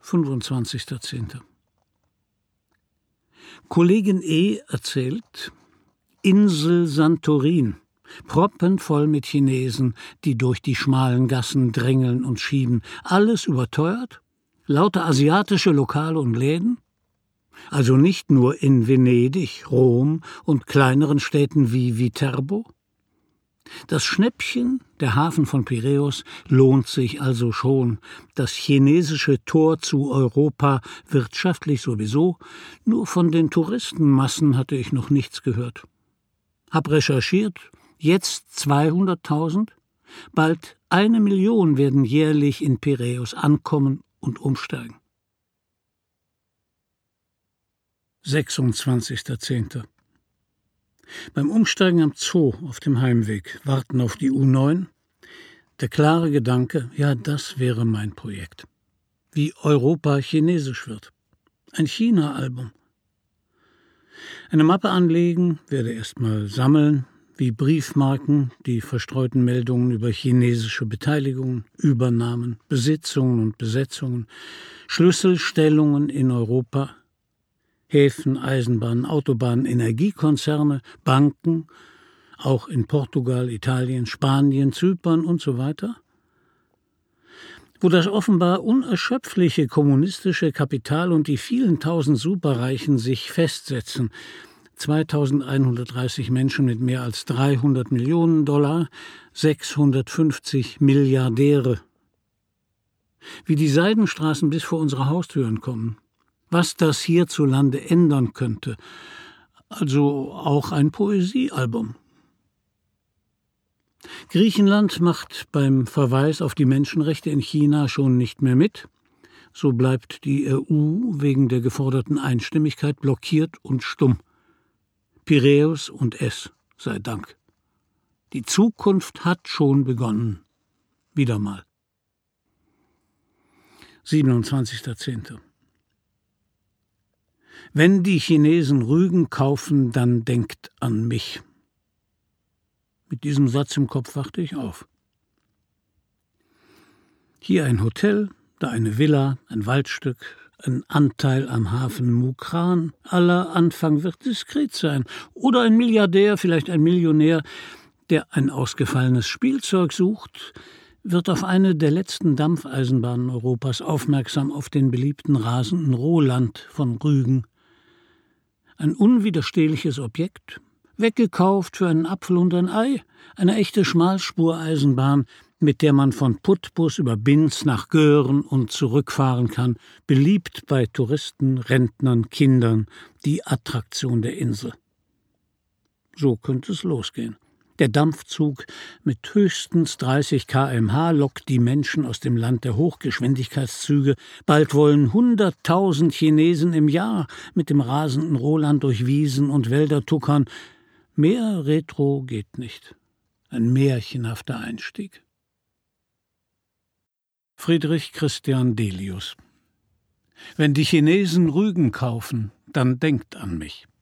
25.10. Kollegin E. erzählt, Insel Santorin, proppenvoll mit Chinesen, die durch die schmalen Gassen drängeln und schieben, alles überteuert, lauter asiatische Lokale und Läden, also nicht nur in Venedig, Rom und kleineren Städten wie Viterbo. Das Schnäppchen, der Hafen von Piräus, lohnt sich also schon. Das chinesische Tor zu Europa, wirtschaftlich sowieso, nur von den Touristenmassen hatte ich noch nichts gehört. Hab recherchiert, jetzt 200.000, bald 1 Million werden jährlich in Piräus ankommen und umsteigen. 26.10. Beim Umsteigen am Zoo auf dem Heimweg, warten auf die U9, der klare Gedanke, ja, das wäre mein Projekt. Wie Europa chinesisch wird. Ein China-Album. Eine Mappe anlegen, werde erstmal sammeln, wie Briefmarken, die verstreuten Meldungen über chinesische Beteiligungen, Übernahmen, Besitzungen und Besetzungen, Schlüsselstellungen in Europa, Häfen, Eisenbahnen, Autobahnen, Energiekonzerne, Banken, auch in Portugal, Italien, Spanien, Zypern und so weiter, wo das offenbar unerschöpfliche kommunistische Kapital und die vielen tausend Superreichen sich festsetzen. 2130 Menschen mit mehr als 300 Millionen $, 650 Milliardäre. Wie die Seidenstraßen bis vor unsere Haustüren kommen. Was das hierzulande ändern könnte. Also auch ein Poesiealbum. Griechenland macht beim Verweis auf die Menschenrechte in China schon nicht mehr mit. So bleibt die EU wegen der geforderten Einstimmigkeit blockiert und stumm. Piräus und es sei Dank. Die Zukunft hat schon begonnen. Wieder mal. 27.10. Wenn die Chinesen Rügen kaufen, dann denkt an mich. Mit diesem Satz im Kopf wachte ich auf. Hier ein Hotel, da eine Villa, ein Waldstück, ein Anteil am Hafen Mukran. Aller Anfang wird diskret sein. Oder ein Milliardär, vielleicht ein Millionär, der ein ausgefallenes Spielzeug sucht, wird auf eine der letzten Dampfeisenbahnen Europas aufmerksam auf den beliebten rasenden Rohland von Rügen. Ein unwiderstehliches Objekt, weggekauft für einen Apfel und ein Ei, eine echte Schmalspureisenbahn, mit der man von Putbus über Binz nach Göhren und zurückfahren kann, beliebt bei Touristen, Rentnern, Kindern, die Attraktion der Insel. So könnte es losgehen. Der Dampfzug mit höchstens 30 km/h lockt die Menschen aus dem Land der Hochgeschwindigkeitszüge. Bald wollen 100.000 Chinesen im Jahr mit dem rasenden Rohland durch Wiesen und Wälder tuckern. Mehr Retro geht nicht. Ein märchenhafter Einstieg. Friedrich Christian Delius. Wenn die Chinesen Rügen kaufen, dann denkt an mich.